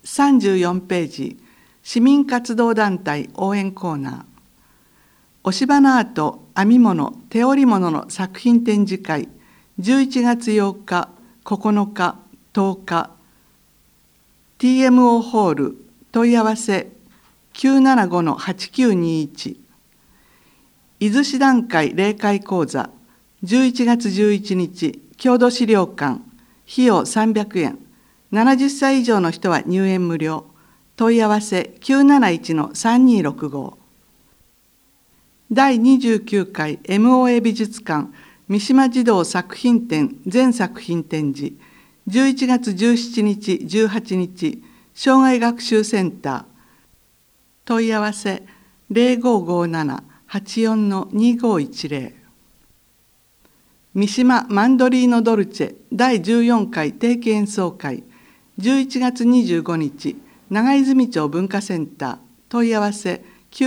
34ページ、市民活動団体応援コーナー。押し花アート編み物手織物の作品展示会、11月8日、9日、10日、TMO ホール、問い合わせ 975-8921。伊豆市団会例会講座、11月11日、郷土資料館、費用300円。70歳以上の人は入園無料。問い合わせ 971-3265。第29回 MOA 美術館三島児童作品展全作品展示、11月17日18日、障害学習センター。問い合わせ 0557-84-2510。三島マンドリーノドルチェ第14回定期演奏会、11月25日、長泉町文化センター。問い合わせ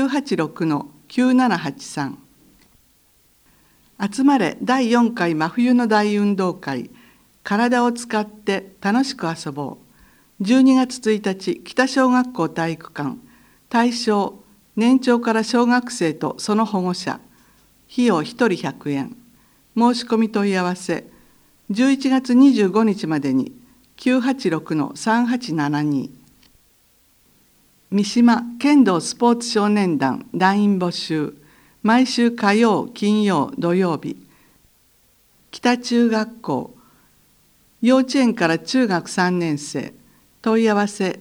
986-9783。集まれ第4回真冬の大運動会、体を使って楽しく遊ぼう。12月1日、北小学校体育館。対象、年長から小学生とその保護者。費用1人100円。申し込み問い合わせ、11月25日までに 986-3872。三島剣道スポーツ少年団団員募集。毎週火曜、金曜、土曜日。北中学校、幼稚園から中学3年生。問い合わせ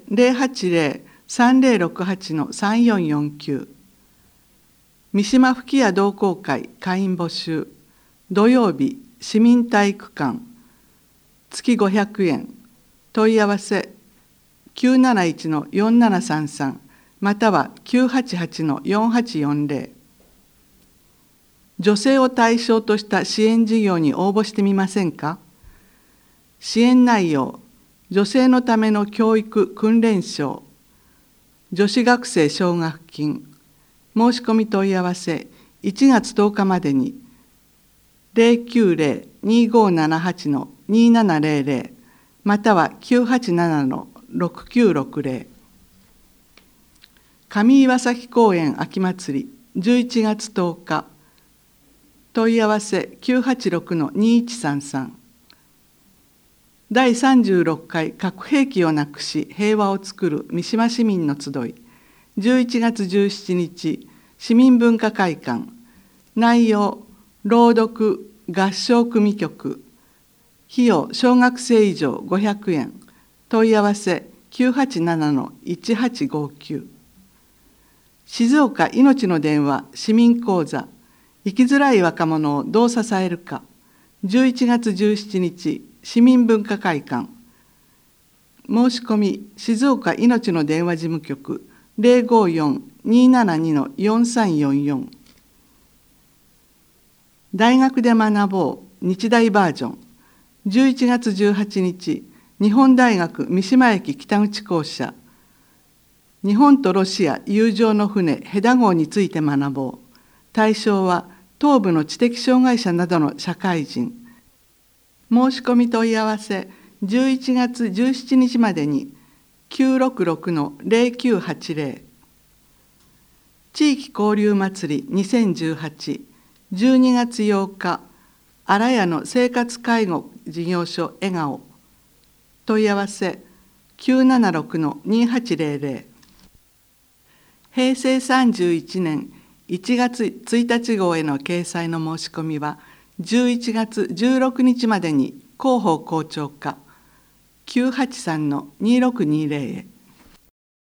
080-3068-3449。三島吹屋同好会会員募集。土曜日、市民体育館。月500円。問い合わせ 971-4733 または 988-4840。女性を対象とした支援事業に応募してみませんか？支援内容、女性のための教育訓練賞、女子学生奨学金。申し込み問い合わせ、1月10日までに、090-2578-2700または 987-6960。上岩崎公園秋祭り11月10日。問い合わせ 986-2133。第36回核兵器をなくし平和をつくる三島市民の集い、11月17日、市民文化会館。内容、朗読、合唱組曲。費用、小学生以上500円。問い合わせ 987-1859。静岡いのちの電話市民講座。生きづらい若者をどう支えるか。11月17日、市民文化会館。申し込み、静岡いのちの電話事務局 054-272-4344。大学で学ぼう日大バージョン。11月18日、日本大学三島駅北口校舎。日本とロシア友情の船ヘダ号について学ぼう。対象は東部の知的障害者などの社会人。申し込み問い合わせ、11月17日までに 966-0980。地域交流祭り2018、12月8日、荒谷の生活介護事業所笑顔。問い合わせ、976-2800。平成31年1月1日号への掲載の申し込みは、11月16日までに広報校長課 983-2620 へ。